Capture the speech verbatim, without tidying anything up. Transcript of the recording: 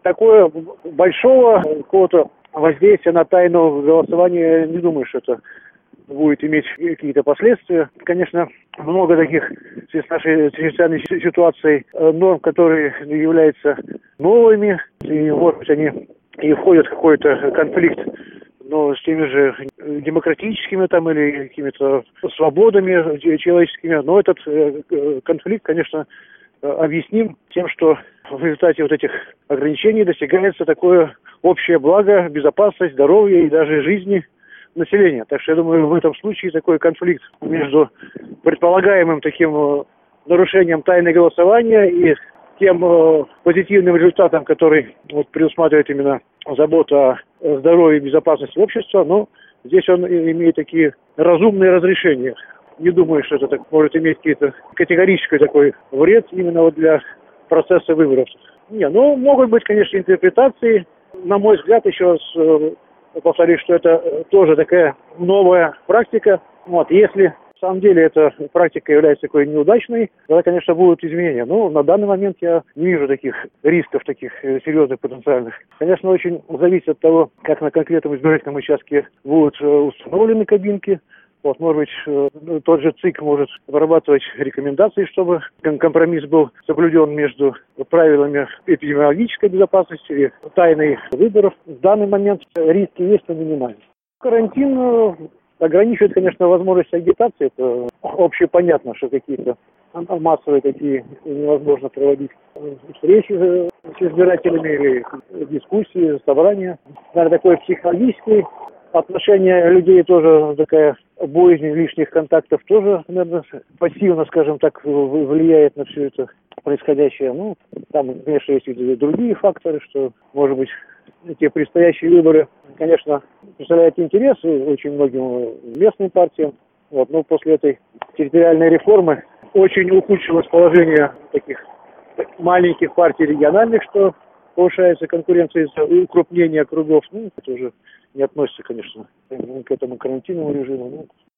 такое большого какого-то воздействия на тайну голосования, не думаю, что это будет иметь какие-то последствия. Конечно, много таких в связи с нашей чрезвычайной ситуацией норм, которые являются новыми, и, может быть, они и входят в какой-то конфликт, но с теми же демократическими там или какими-то свободами человеческими. Но этот конфликт, конечно, объясним тем, что в результате вот этих ограничений достигается такое общее благо, безопасность, здоровье и даже жизни населения. Так что я думаю, в этом случае такой конфликт между предполагаемым таким нарушением тайны голосования и тем э, позитивным результатом, который вот, предусматривает именно забота о здоровье и безопасности общества, но здесь он имеет такие разумные разрешения. Не думаю, что это так может иметь какие-то категорический такой вред именно вот для процесса выборов. Не, ну, могут быть, конечно, интерпретации. На мой взгляд, еще раз э, повторюсь, что это тоже такая новая практика. Вот, если на самом деле эта практика является такой неудачной, тогда, конечно, будут изменения. Но на данный момент я не вижу таких рисков, таких серьезных потенциальных. Конечно, очень зависит от того, как на конкретном избирательном участке будут установлены кабинки. Вот, может быть, тот же ЦИК может вырабатывать рекомендации, чтобы компромисс был соблюден между правилами эпидемиологической безопасности и тайной выборов. В данный момент риски есть, но минимальны. Карантин ограничивает, конечно, возможность агитации. Это общепонятно, что какие-то массовые такие невозможно проводить встречи с избирателями или дискуссии, собрания. Наверное, такой психологический отношение людей тоже такая боязнь лишних контактов тоже, наверное, пассивно, скажем так, влияет на все это происходящее. Ну, там, конечно, есть и другие факторы, что, может быть, эти предстоящие выборы, конечно, представляют интерес очень многим местным партиям. Вот, но после этой территориальной реформы очень ухудшилось положение таких маленьких партий региональных, что повышается конкуренция из-за укрупнения кругов. Ну, это уже не относится, конечно, к этому карантинному режиму. Ну,